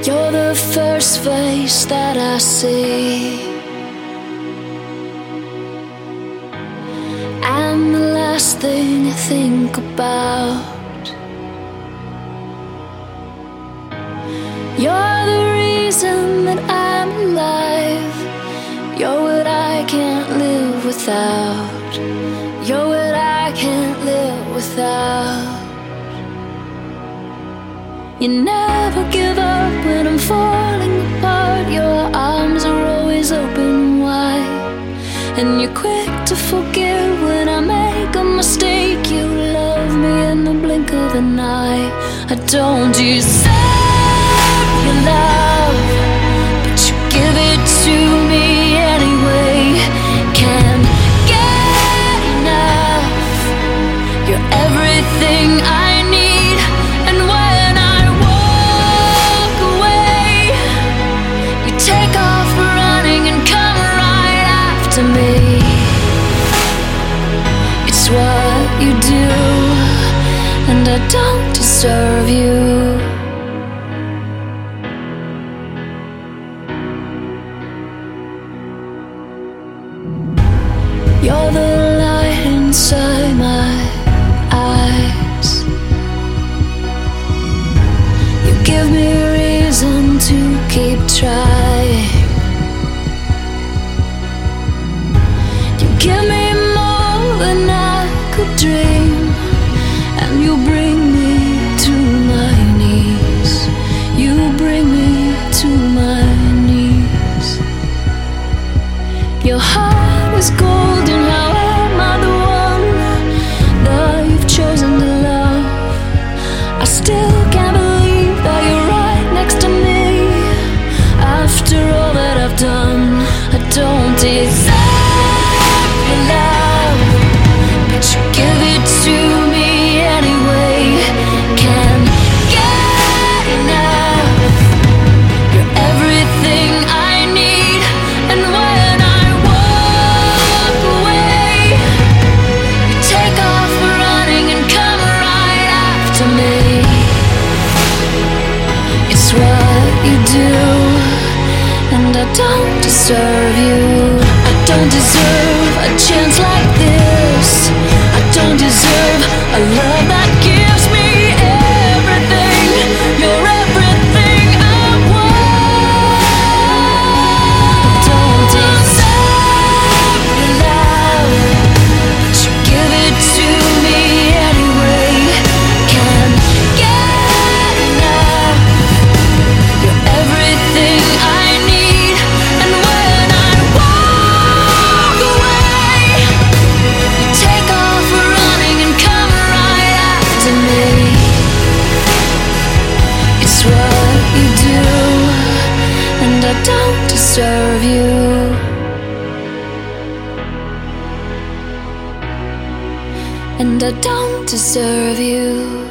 You're the first face that I see, and the last thing I think about. You're the reason that I'm alive. You're what I can't live without. You're what I can't live without. You never give up when I'm falling apart. Your arms are always open wide, and you're quick to forgive when I make a mistake. You love me in the blink of an eye. I don't deserve your love, but you give it to me anyway. Can't get enough. You're everything I need, and when I walk away, you take off running and come right after me. It's what you do, and I don't deserve you. You're the light inside my eyes. You give me reason to keep trying. You give me more than I could dream, and you bring me to my knees. You bring me to my knees. Your heart is golden. How am I the one that you've chosen to love? I still can't believe that you're right next to me. After all that I've done, I don't deserve your love, but you give it to me anyway. Can't get enough. You're everything I need, and when I walk away, you take off running and come right after me. It's what you do, and I don't deserve you. I don't deserve a chance like this. I don't deserve a love that gives me everything. You're everything I want. I don't deserve your love, but you give it to me anyway. Can't get enough. You're everything I need, and when I walk away, you take off running and come right after me. It's what you do, and I don't deserve you. And I don't deserve you.